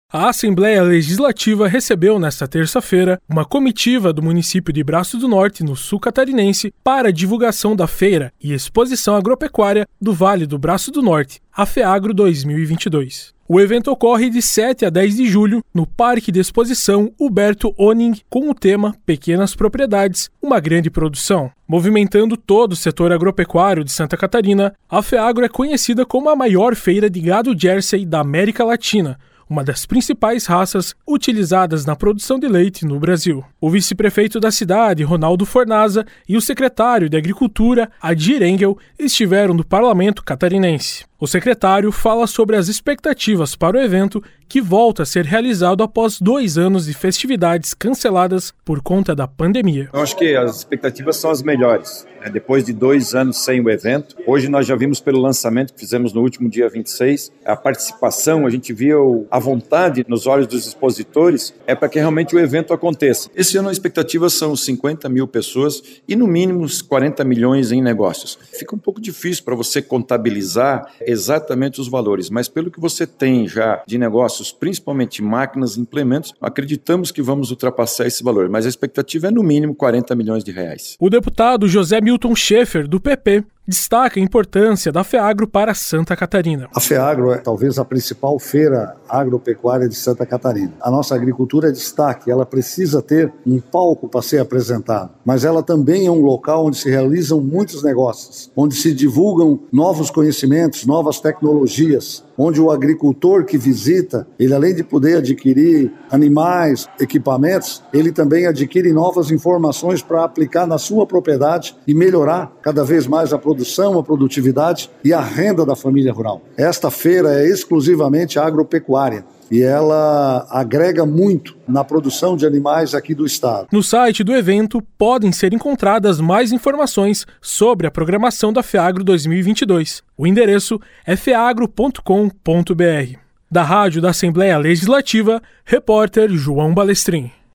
A Assembleia Legislativa recebeu nesta terça-feira uma comitiva do município de Braço do Norte, no sul catarinense, para a divulgação da feira e exposição agropecuária do Vale do Braço do Norte, a FEAGRO 2022. O evento ocorre de 7 a 10 de julho no Parque de Exposição Huberto Oning, com o tema Pequenas Propriedades, uma grande produção. Movimentando todo o setor agropecuário de Santa Catarina, a FEAGRO é conhecida como a maior feira de gado Jersey da América Latina, uma das principais raças utilizadas na produção de leite no Brasil. O vice-prefeito da cidade, Ronaldo Fornaza, e o secretário de Agricultura, Adir Engel, estiveram no parlamento catarinense. O secretário fala sobre as expectativas para o evento, que volta a ser realizado após 2 anos de festividades canceladas por conta da pandemia. Eu acho que as expectativas são as melhores. Depois de 2 anos sem o evento, hoje nós já vimos pelo lançamento que fizemos no último dia 26, a participação, a gente viu a vontade nos olhos dos expositores, para que realmente o evento aconteça. Esse ano a expectativa são 50 mil pessoas e no mínimo 40 milhões em negócios. Fica um pouco difícil para você contabilizar exatamente os valores, mas pelo que você tem já de negócios, principalmente máquinas e implementos, acreditamos que vamos ultrapassar esse valor, mas a expectativa é no mínimo 40 milhões de reais. O deputado José Milton Schaefer, do PP, destaca a importância da FEAGRO para Santa Catarina. A FEAGRO é talvez a principal feira agropecuária de Santa Catarina. A nossa agricultura é destaque, ela precisa ter um palco para ser apresentado, mas ela também é um local onde se realizam muitos negócios, onde se divulgam novos conhecimentos, novas tecnologias, onde o agricultor que visita, ele além de poder adquirir animais, equipamentos, ele também adquire novas informações para aplicar na sua propriedade e melhorar cada vez mais a produção, a produtividade e a renda da família rural. Esta feira é exclusivamente agropecuária e ela agrega muito na produção de animais aqui do estado. No site do evento podem ser encontradas mais informações sobre a programação da FEAGRO 2022. O endereço é feagro.com.br. Da Rádio da Assembleia Legislativa, repórter João Balestrin.